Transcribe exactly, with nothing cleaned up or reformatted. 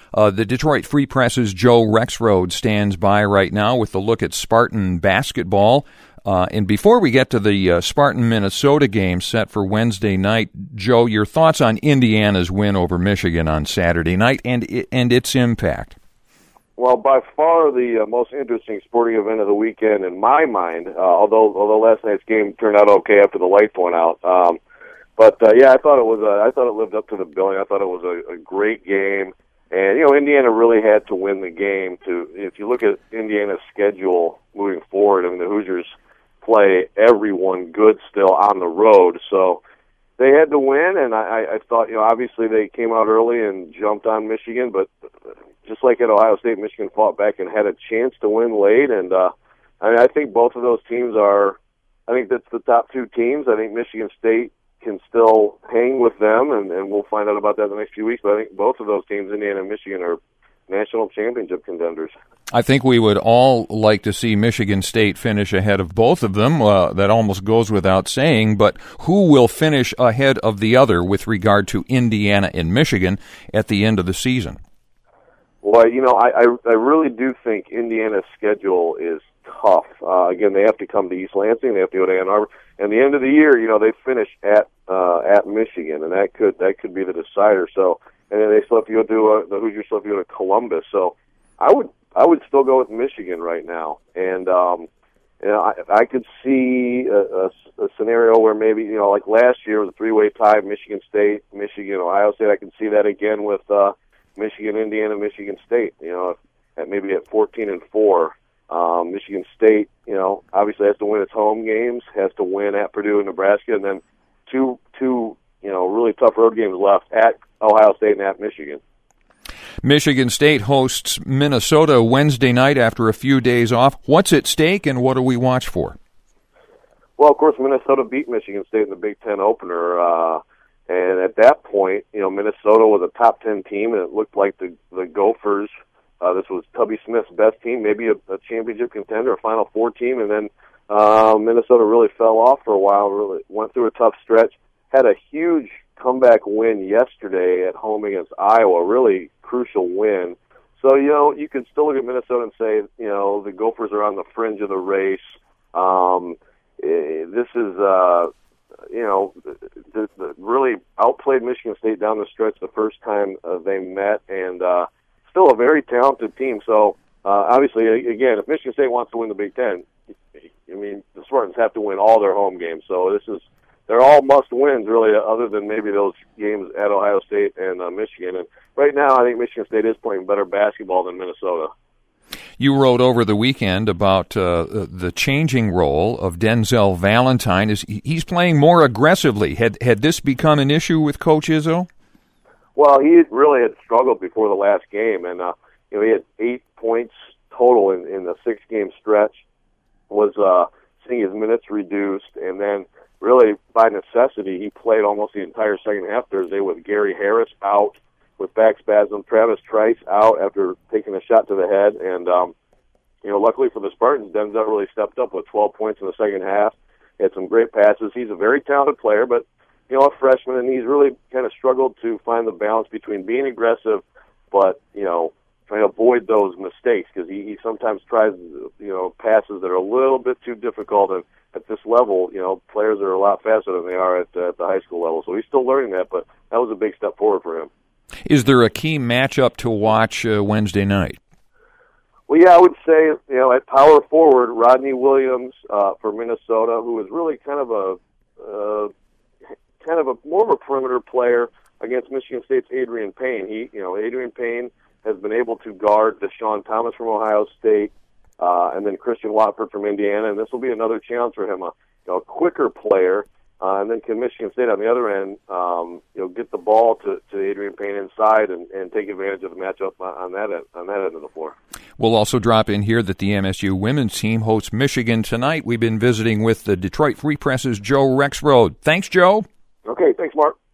Uh, the Detroit Free Press's Joe Rexrode stands by right now with a look at Spartan basketball. Uh, and before we get to the uh, Spartan-Minnesota game set for Wednesday night, Joe, your thoughts on Indiana's win over Michigan on Saturday night and and its impact? Well, by far the uh, most interesting sporting event of the weekend in my mind, uh, although although last night's game turned out okay after the lights went out. Um, but, uh, yeah, I thought it was uh, I thought it lived up to the billing. I thought it was a, a great game. And, you know, Indiana really had to win the game. To If you look at Indiana's schedule moving forward, I mean, the Hoosiers play everyone good still on the road. So they had to win, and I, I thought, you know, obviously they came out early and jumped on Michigan, but just like at Ohio State, Michigan fought back and had a chance to win late. And uh, I mean, I think both of those teams are, I think that's the top two teams. I think Michigan State can still hang with them, and, and we'll find out about that in the next few weeks. But I think both of those teams, Indiana and Michigan, are national championship contenders. I think we would all like to see Michigan State finish ahead of both of them. Uh, that almost goes without saying, but who will finish ahead of the other with regard to Indiana and Michigan at the end of the season? Well, you know, I, I, I really do think Indiana's schedule is tough. Uh, again, they have to come to East Lansing, they have to go to Ann Arbor, and the end of the year, you know, they finish at uh, at Michigan, and that could that could be the decider. So, and then they still have to go to uh, the Hoosiers still have to go to Columbus. So, I would I would still go with Michigan right now, and um, you know, I, I could see a, a, a scenario where maybe, you know, like last year with a three-way tie, Michigan State, Michigan, Ohio State. I can see that again with uh, Michigan, Indiana, Michigan State. You know, at maybe at fourteen and four. Um, Michigan State, you know, obviously has to win its home games, has to win at Purdue and Nebraska, and then two, two, you know, really tough road games left at Ohio State and at Michigan. Michigan State hosts Minnesota Wednesday night after a few days off. What's at stake, and what do we watch for? Well, of course, Minnesota beat Michigan State in the Big Ten opener, uh, and at that point, you know, Minnesota was a top ten team, and it looked like the the Gophers. Uh, this was Tubby Smith's best team, maybe a, a championship contender, a Final Four team, and then uh, Minnesota really fell off for a while. Really went through a tough stretch. Had a huge comeback win yesterday at home against Iowa. Really crucial win. So, you know, you can still look at Minnesota and say, you know, the Gophers are on the fringe of the race. Um, this is, uh, you know, the, the really outplayed Michigan State down the stretch the first time uh, they met, and uh, still a very talented team. So, uh, obviously, again, if Michigan State wants to win the Big Ten, I mean, the Spartans have to win all their home games. So this is, they're all must-wins, really, other than maybe those games at Ohio State and uh, Michigan. And right now, I think Michigan State is playing better basketball than Minnesota. You wrote over the weekend about uh, the changing role of Denzel Valentine. Is he's playing more aggressively? Had had this become an issue with Coach Izzo? Well, he really had struggled before the last game, and uh, you know, he had eight points total in, in the six-game stretch. Was uh, seeing his minutes reduced, and then really by necessity, he played almost the entire second half Thursday with Gary Harris out with back spasm, Travis Trice out after taking a shot to the head, and um, you know, luckily for the Spartans, Denzel really stepped up with twelve points in the second half. He had some great passes. He's a very talented player, but you know, a freshman, and he's really kind of struggled to find the balance between being aggressive, but, you know, trying to avoid those mistakes, because he, he sometimes tries, you know, passes that are a little bit too difficult, and at this level, you know, players are a lot faster than they are at, uh, at the high school level. So he's still learning that, but that was a big step forward for him. Is there a key matchup to watch uh, Wednesday night? Well, yeah, I would say, you know, at power forward, Rodney Williams uh, for Minnesota, who is really kind of a uh, kind of a more of a perimeter player against Michigan State's Adrian Payne. He, you know, Adrian Payne has been able to guard Deshaun Thomas from Ohio State, uh, and then Christian Watford from Indiana, and this will be another challenge for him, a, you know, a quicker player. Uh, and then can Michigan State on the other end, um, you know, get the ball to, to Adrian Payne inside and, and take advantage of the matchup on that end, on that end of the floor. We'll also drop in here that the M S U women's team hosts Michigan tonight. We've been visiting with the Detroit Free Press's Joe Rexrode. Thanks, Joe. Okay, thanks, Mark.